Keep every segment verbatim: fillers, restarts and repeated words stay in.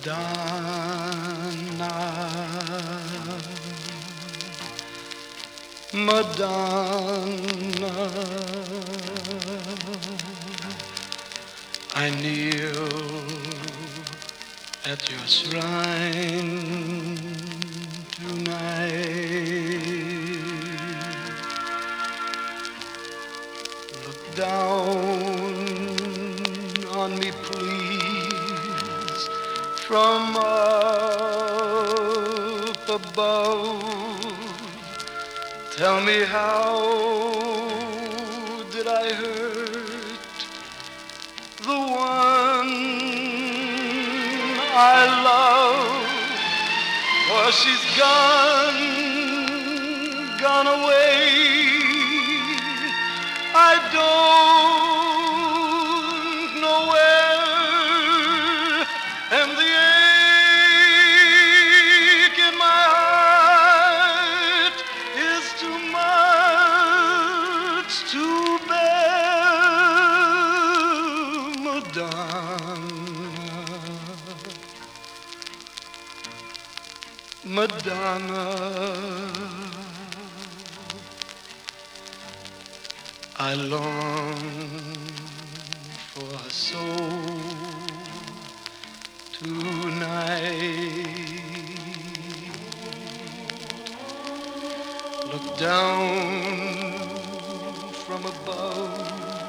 Madonna, Madonna, I kneel at your shrine tonight. Look down on me, please, from up above. Tell me, how did I hurt the one I love? For she's gone, gone away. I don't know where, and the ache in my heart is too much to bear. Madonna, Madonna, I long for her soul tonight. Look down from above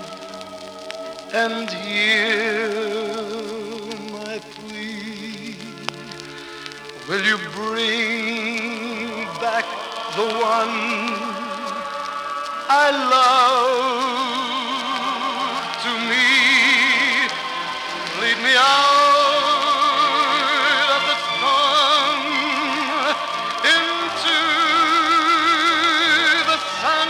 and hear my plea. Will you bring back the one I love to me? Lead me out of the storm into the sun.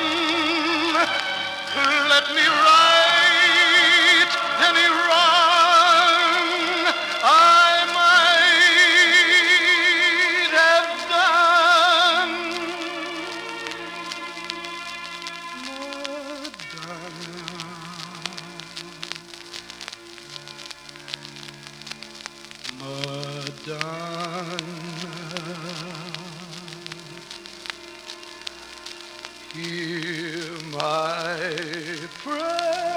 Let me right any wrong I might have done. Madonna, hear my prayer.